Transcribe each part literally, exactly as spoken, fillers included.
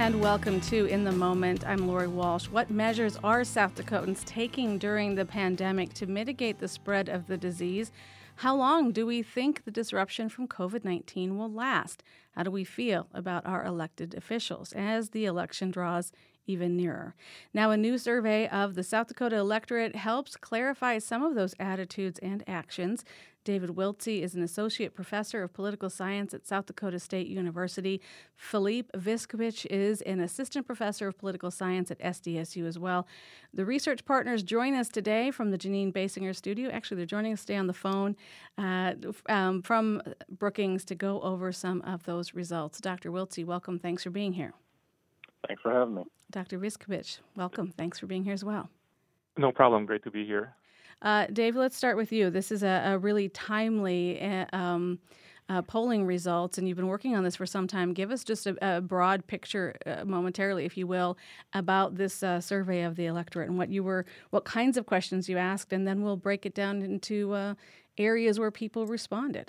And welcome to In the Moment. I'm Lori Walsh. What measures are South Dakotans taking during the pandemic to mitigate the spread of the disease? How long do we think the disruption from COVID nineteen will last? How do we feel about our elected officials as the election draws even nearer? Now, a new survey of the South Dakota electorate helps clarify some of those attitudes and actions. David Wiltse is an associate professor of political science at South Dakota State University. Filip Viskovich is an assistant professor of political science at S D S U as well. The research partners join us today from the Janine Basinger studio. Actually, they're joining us today on the phone uh, um, from Brookings to go over some of those results. Doctor Wiltse, welcome. Thanks for being here. Thanks for having me. Doctor Viskovich, welcome. Thanks for being here as well. No problem. Great to be here. Uh, Dave, let's start with you. This is a, a really timely uh, um, uh, polling results, and you've been working on this for some time. Give us just a, a broad picture, uh, momentarily, if you will, about this uh, survey of the electorate and what you were, what kinds of questions you asked, and then we'll break it down into uh, areas where people responded.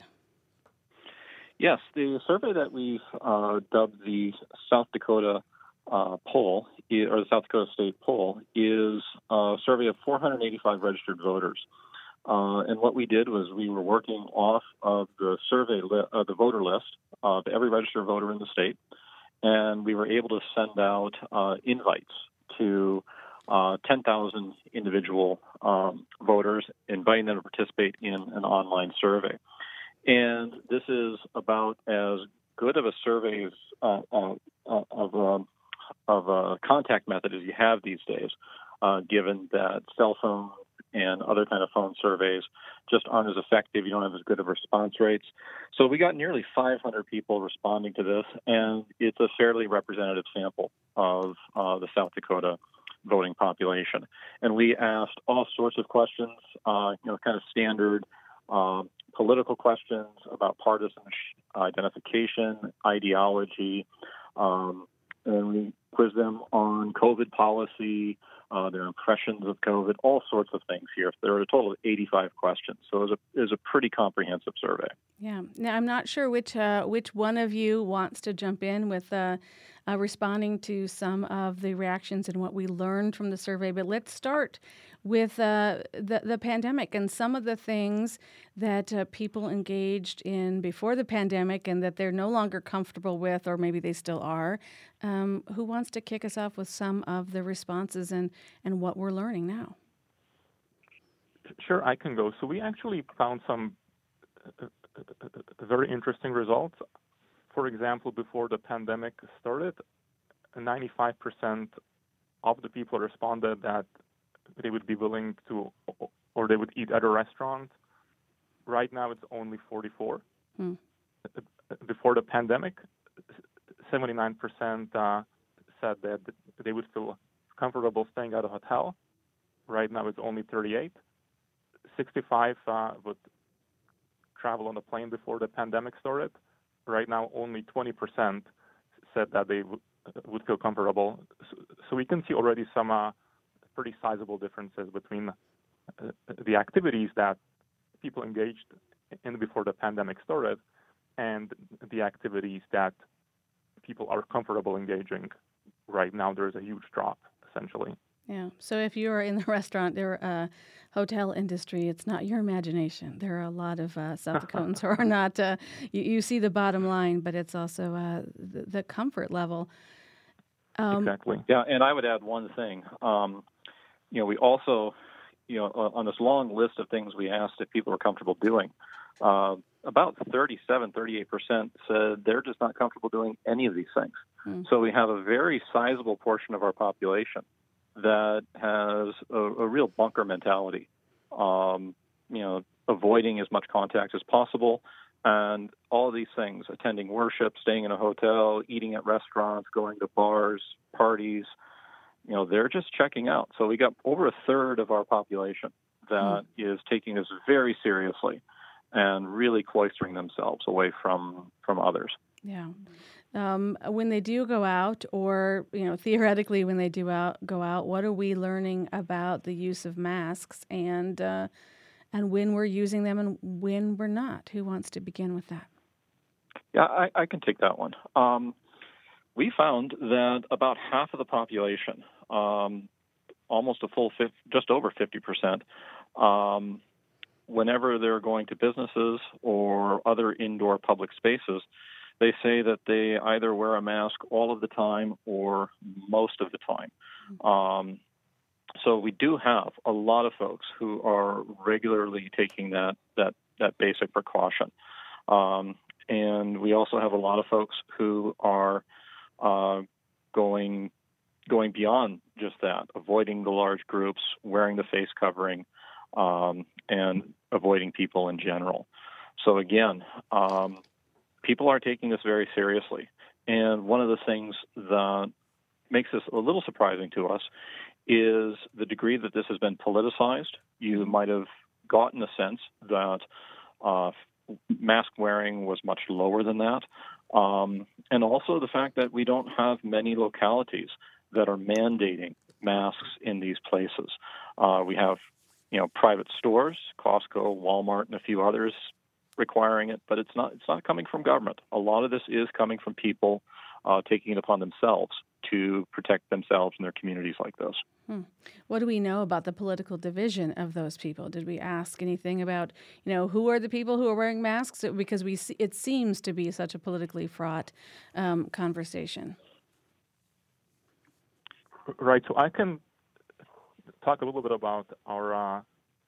Yes, the survey that we've uh, dubbed the South Dakota uh, poll, or the South Dakota State poll, is a survey of four hundred eighty-five registered voters. Uh, and what we did was we were working off of the survey, li- uh, the voter list of every registered voter in the state, and we were able to send out uh, invites to uh, ten thousand individual um, voters, inviting them to participate in an online survey. And this is about as good of a survey as, uh, uh, of um, of a contact method as you have these days, uh, given that cell phone and other kind of phone surveys just aren't as effective. You don't have as good of response rates. So we got nearly five hundred people responding to this, and it's a fairly representative sample of uh, the South Dakota voting population. And we asked all sorts of questions, uh, you know, kind of standard uh, political questions about partisan identification, ideology, um, and we quiz them on COVID policy, uh, their impressions of COVID, all sorts of things here. There are a total of eighty-five questions, so it was a, it was a pretty comprehensive survey. Yeah. Now, I'm not sure which uh, which one of you wants to jump in with uh, uh, responding to some of the reactions and what we learned from the survey, but let's start with uh, the, the pandemic and some of the things that uh, people engaged in before the pandemic and that they're no longer comfortable with, or maybe they still are. Um, who wants to kick us off with some of the responses and, and what we're learning now? Sure, I can go. So we actually found some uh, very interesting results. For example, before the pandemic started, ninety-five percent of the people responded that they would be willing to, or they would eat at a restaurant. Right now, it's only forty-four. Hmm. Before the pandemic, seventy-nine percent uh, said that they would feel comfortable staying at a hotel. Right now, it's only thirty-eight. sixty-five uh, would travel on a plane before the pandemic started. Right now, only twenty percent said that they w- would feel comfortable. So, so we can see already some uh, pretty sizable differences between uh, the activities that people engaged in before the pandemic started and the activities that people are comfortable engaging right now. There's a huge drop, essentially. Yeah. So if you are in the restaurant or uh, hotel industry, it's not your imagination. There are a lot of uh, South Dakotans who are not, uh, you, you see the bottom line, but it's also uh, the, the comfort level. Um, exactly. Yeah, and I would add one thing. Um, you know, we also, you know, on this long list of things we asked if people are comfortable doing, uh, about thirty-seven, thirty-eight percent said they're just not comfortable doing any of these things. Mm. So we have a very sizable portion of our population that has a, a real bunker mentality, um, you know, avoiding as much contact as possible, and all of these things, attending worship, staying in a hotel, eating at restaurants, going to bars, parties, you know, they're just checking out. So we got over a third of our population that mm. is taking this very seriously and really cloistering themselves away from, from others. Yeah. Um, when they do go out, or, you know, theoretically when they do out, go out, what are we learning about the use of masks and uh, and when we're using them and when we're not? Who wants to begin with that? Yeah, I, I can take that one. Um, we found that about half of the population, um, almost a full, fifty, just over fifty percent, um, whenever they're going to businesses or other indoor public spaces, they say that they either wear a mask all of the time or most of the time. Um, so we do have a lot of folks who are regularly taking that that that basic precaution, um, and we also have a lot of folks who are uh, going going beyond just that, avoiding the large groups, wearing the face covering, um, and avoiding people in general. So again, um, people are taking this very seriously. And one of the things that makes this a little surprising to us is the degree that this has been politicized. You might have gotten a sense that uh, mask wearing was much lower than that. Um, and also the fact that we don't have many localities that are mandating masks in these places. Uh, we have, you know, private stores, Costco, Walmart, and a few others requiring it, but it's not it's not coming from government. A lot of this is coming from people uh, taking it upon themselves to protect themselves and their communities like this. Hmm. What do we know about the political division of those people? Did we ask anything about, you know, who are the people who are wearing masks? Because we see, it seems to be such a politically fraught um, conversation. Right. So I can talk a little bit about our uh,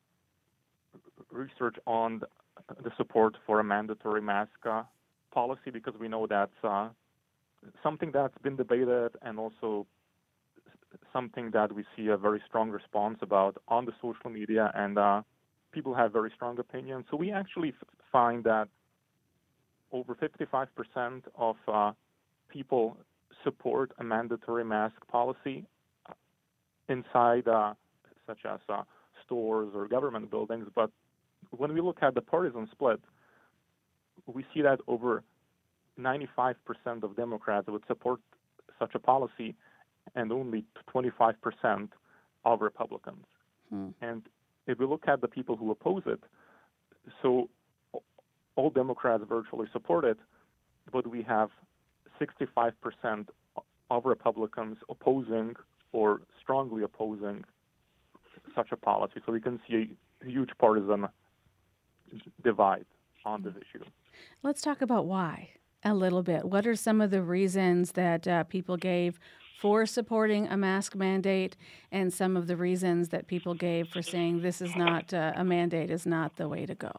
research on the support for a mandatory mask uh, policy, because we know that's uh, something that's been debated and also something that we see a very strong response about on the social media, and uh, people have very strong opinions. So we actually f- find that over fifty-five percent of uh, people support a mandatory mask policy inside, uh, such as uh, stores or government buildings. But when we look at the partisan split, we see that over ninety-five percent of Democrats would support such a policy, and only twenty-five percent of Republicans. Hmm. And if we look at the people who oppose it, so all Democrats virtually support it, but we have sixty-five percent of Republicans opposing or strongly opposing such a policy. So we can see a huge partisan divide on this issue. Let's talk about why a little bit. What are some of the reasons that uh, people gave for supporting a mask mandate, and some of the reasons that people gave for saying this is not uh, a mandate is not the way to go?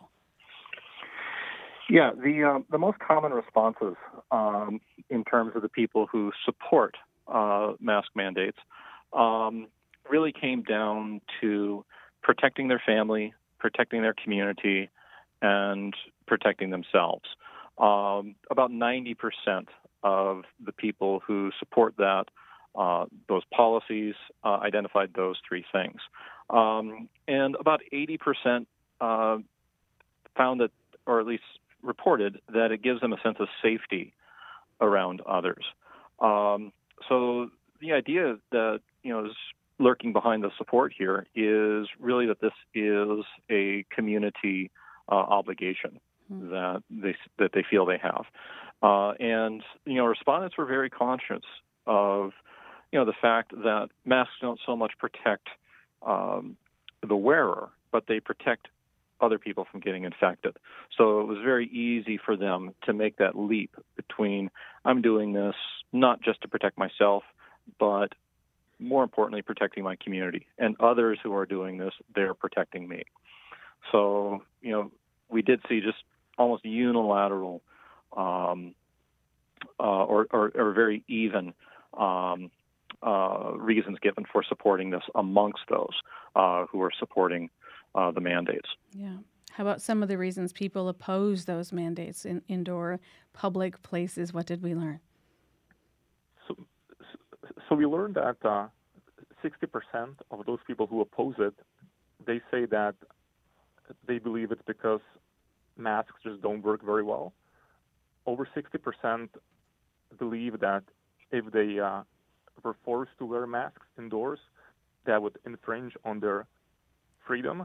Yeah, the uh, the most common responses um, in terms of the people who support uh, mask mandates um, really came down to protecting their family, protecting their community, and protecting themselves. Um, about ninety percent of the people who support that, uh, those policies, uh, identified those three things. Um, and about eighty percent uh, found that, or at least reported, that it gives them a sense of safety around others. Um, so the idea that, you know, is lurking behind the support here is really that this is a community uh, obligation mm. that they that they feel they have, uh, and you know, respondents were very conscious of, you know, the fact that masks don't so much protect um, the wearer, but they protect other people from getting infected. So it was very easy for them to make that leap between, I'm doing this not just to protect myself, but more importantly, protecting my community. And others who are doing this, they're protecting me. So, you know, we did see just almost unilateral um, uh, or, or, or very even um, uh, reasons given for supporting this amongst those uh, who are supporting Uh, the mandates. Yeah. How about some of the reasons people oppose those mandates in indoor public places? What did we learn? So, so we learned that uh, sixty percent of those people who oppose it, they say that they believe it's because masks just don't work very well. Over sixty percent believe that if they uh, were forced to wear masks indoors, that would infringe on their freedom.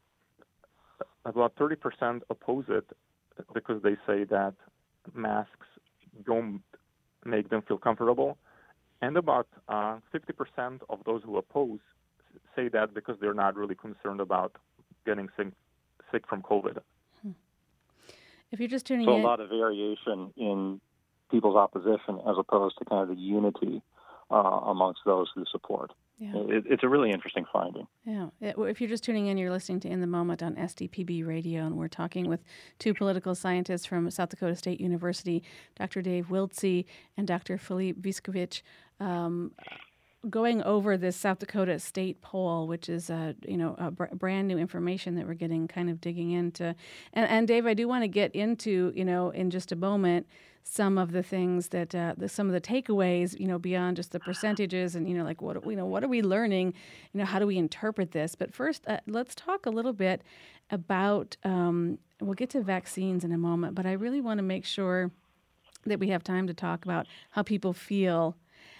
About thirty percent oppose it because they say that masks don't make them feel comfortable. And about uh, fifty percent of those who oppose say that because they're not really concerned about getting sick, sick from COVID. If you're just tuning so in, a lot of variation in people's opposition as opposed to kind of the unity uh, amongst those who support. Yeah. It, it's a really interesting finding. Yeah. If you're just tuning in, you're listening to In the Moment on S D P B Radio, and we're talking with two political scientists from South Dakota State University, Doctor Dave Wiltse and Doctor Filip Vyškovic, um, going over this South Dakota State poll, which is uh, you know a br- brand new information that we're getting, kind of digging into. And, and Dave, I do want to get into you know in just a moment some of the things that uh, the, some of the takeaways, you know, beyond just the percentages and, you know, like what, you know, what are we learning? You know, how do we interpret this? But first, uh, let's talk a little bit about, um, we'll get to vaccines in a moment, but I really want to make sure that we have time to talk about how people feel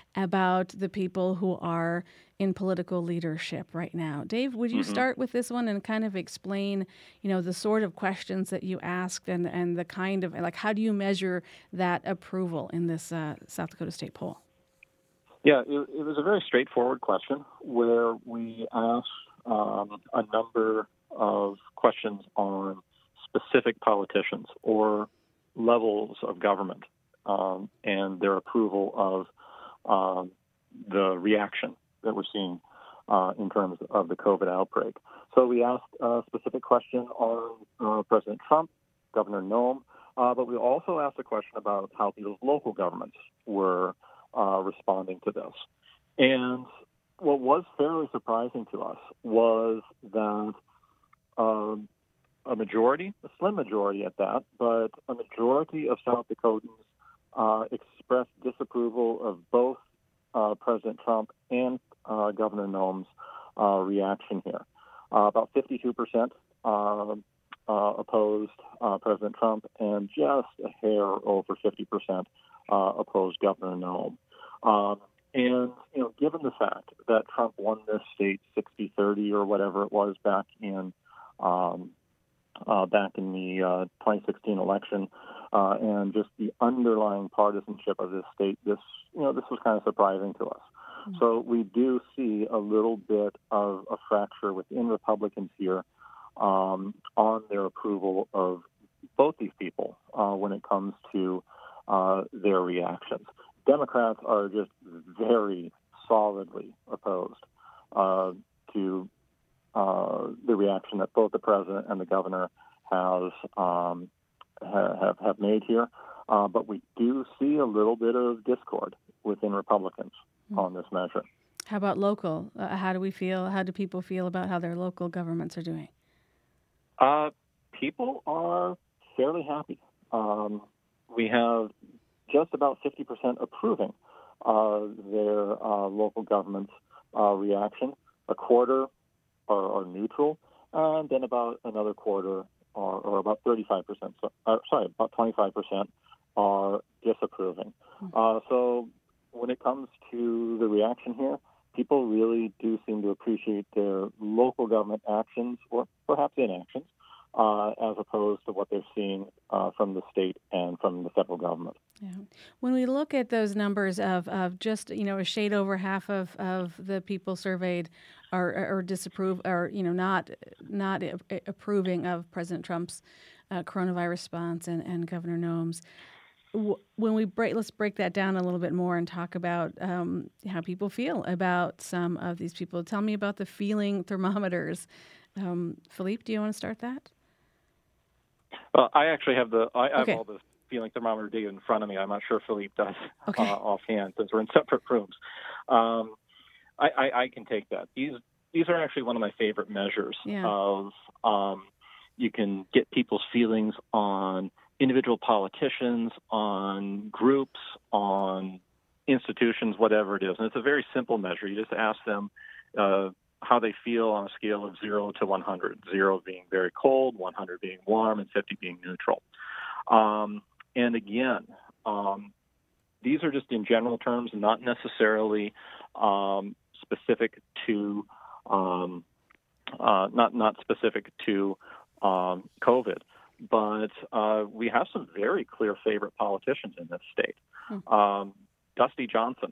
about the people who are in political leadership right now. Dave, would you mm-hmm. start with this one and kind of explain, you know, the sort of questions that you asked and, and the kind of, like, how do you measure that approval in this uh, South Dakota State poll? Yeah, it, it was a very straightforward question where we asked um, a number of questions on specific politicians or levels of government um, and their approval of Um, the reaction that we're seeing uh, in terms of the COVID outbreak. So we asked a specific question on uh, President Trump, Governor Noem, uh, but we also asked a question about how people's local governments were uh, responding to this. And what was fairly surprising to us was that uh, a majority, a slim majority at that, but a majority of South Dakotans Uh, expressed disapproval of both uh, President Trump and uh, Governor Noem's uh, reaction here. Uh, about fifty-two percent uh, uh, opposed uh, President Trump, and just a hair over fifty percent uh, opposed Governor Noem. Um, and, you know, given the fact that Trump won this state sixty thirty or whatever it was back in um, uh, back in the uh, twenty sixteen election, Uh, and just the underlying partisanship of this state, this you know, this was kind of surprising to us. Mm-hmm. So we do see a little bit of a fracture within Republicans here um, on their approval of both these people uh, when it comes to uh, their reactions. Democrats are just very solidly opposed uh, to uh, the reaction that both the president and the governor has um, have have made here, uh, but we do see a little bit of discord within Republicans mm. on this measure. How about local? Uh, how do we feel? How do people feel about how their local governments are doing? Uh, people are fairly happy. Um, we have just about fifty percent approving uh, their uh, local government's uh, reaction. A quarter are, are neutral, and then about another quarter Or, or about thirty-five percent, so, uh, sorry, about twenty-five percent are disapproving. Uh, so when it comes to the reaction here, people really do seem to appreciate their local government actions or perhaps inactions uh, as opposed to what they're seeing uh, from the state and from the federal government. Yeah. When we look at those numbers of, of just, you know, a shade over half of, of the people surveyed are, are disapprove or, you know, not not approving of President Trump's uh, coronavirus response and, and Governor Noem's. When we break, let's break that down a little bit more and talk about um, how people feel about some of these people. Tell me about the feeling thermometers. Um, Filip, do you want to start that? Well, I actually have the I, I okay. have all the feeling thermometer data in front of me. I'm not sure Filip does okay. uh, offhand since we're in separate rooms. Um, I, I, I can take that. These these are actually one of my favorite measures yeah. of um, you can get people's feelings on individual politicians, on groups, on institutions, whatever it is. And it's a very simple measure. You just ask them uh, how they feel on a scale of zero to one hundred, zero being very cold, one hundred being warm, and fifty being neutral. Um, and again, um, these are just in general terms, not necessarily um, specific to um, uh, not not specific to um, COVID. but uh, we have some very clear favorite politicians in this state. Hmm. Um, Dusty Johnson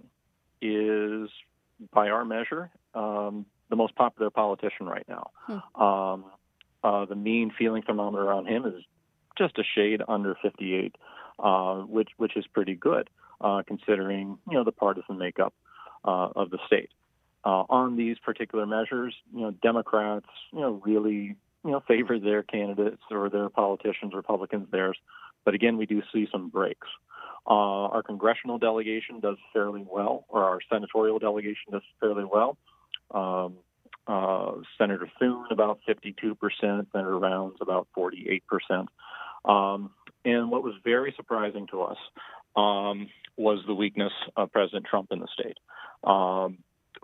is, by our measure, um, the most popular politician right now. Hmm. Um, uh, the mean feeling thermometer on him is just a shade under fifty-eight, uh, which which is pretty good uh, considering you know the partisan makeup uh, of the state. Uh, on these particular measures, you know, Democrats, you know, really you know favor their candidates or their politicians, Republicans theirs. But again, we do see some breaks. Uh, our congressional delegation does fairly well, or our senatorial delegation does fairly well. Um, uh, Senator Thune about fifty-two percent, Senator Rounds about forty-eight percent. Um, and what was very surprising to us um, was the weakness of President Trump in the state. Um,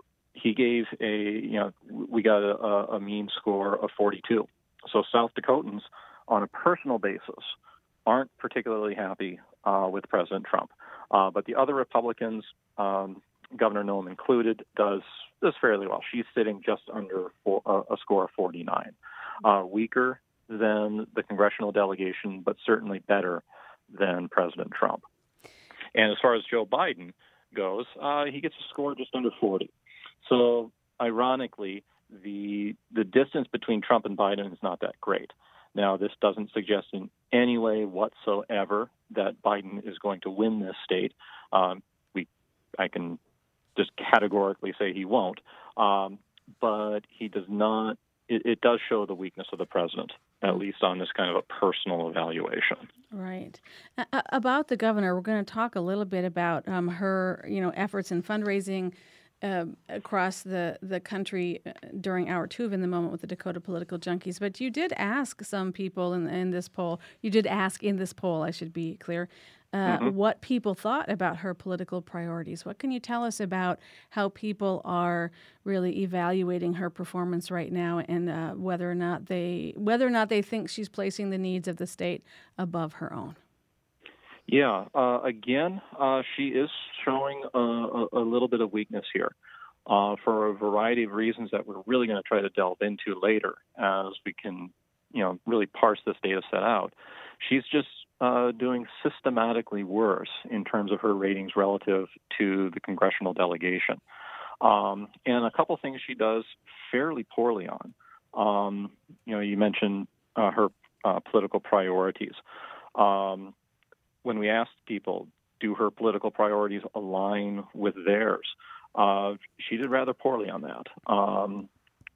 he gave a, you know, we got a, a mean score of forty-two. So South Dakotans, on a personal basis, aren't particularly happy uh, with President Trump. Uh, but the other Republicans, um, Governor Noem included, does does fairly well. She's sitting just under four, uh, a score of forty-nine. Uh, weaker than the congressional delegation, but certainly better than President Trump. And as far as Joe Biden goes, uh, he gets a score just under forty. So ironically, the the distance between Trump and Biden is not that great. Now, this doesn't suggest in any way whatsoever that Biden is going to win this state. Um, we, I can just categorically say he won't. Um, but he does not. It, it does show the weakness of the president, at least on this kind of a personal evaluation. Right. Uh, about the governor, we're going to talk a little bit about um, her, you know, efforts in fundraising uh, across the, the country during hour two of In the Moment with the Dakota Political Junkies. But you did ask some people in, in this poll, you did ask in this poll, I should be clear, uh, mm-hmm. what people thought about her political priorities. What can you tell us about how people are really evaluating her performance right now, and uh, whether or not they whether or not they think she's placing the needs of the state above her own? Yeah, uh, again, uh, she is showing a, a, a little bit of weakness here uh, for a variety of reasons that we're really going to try to delve into later as we can, you know, really parse this data set out. She's just uh, doing systematically worse in terms of her ratings relative to the congressional delegation. Um, and a couple things she does fairly poorly on. Um, you know, you mentioned uh, her uh, political priorities. Um, when we asked people, do her political priorities align with theirs? Uh, she did rather poorly on that. Um,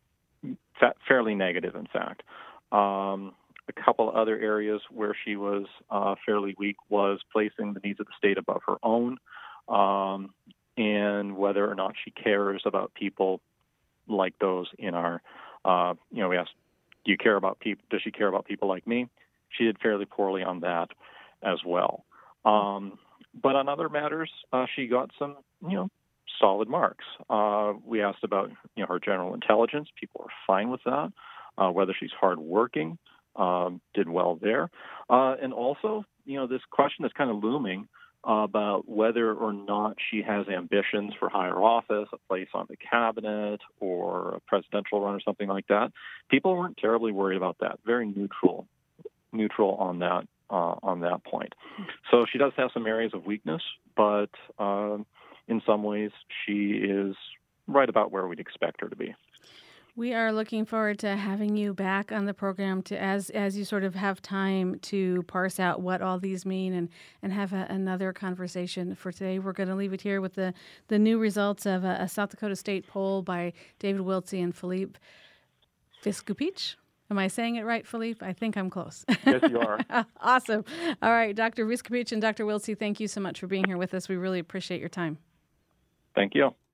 fa- fairly negative, in fact. Um, a couple other areas where she was uh, fairly weak was placing the needs of the state above her own, um, and whether or not she cares about people like those in our, uh, you know, we asked, do you care about people? Does she care about people like me? She did fairly poorly on that as well. Um, but on other matters, uh, she got some, you know, solid marks. Uh, we asked about, you know, her general intelligence. People were fine with that. Uh, whether she's hardworking, um, did well there. Uh, and also, you know, this question is kind of looming uh, about whether or not she has ambitions for higher office, a place on the cabinet, or a presidential run or something like that. People weren't terribly worried about that. Very neutral, neutral on that. Uh, on that point. So she does have some areas of weakness, but uh, in some ways she is right about where we'd expect her to be. We are looking forward to having you back on the program to as as you sort of have time to parse out what all these mean and, and have a, another conversation. For today, we're going to leave it here with the, the new results of a, a South Dakota State poll by David Wiltsey and Philippe Viscupich. Am I saying it right, Philippe? I think I'm close. Yes, you are. Awesome. All right, Doctor Viscupich and Doctor Wiltsey, thank you so much for being here with us. We really appreciate your time. Thank you.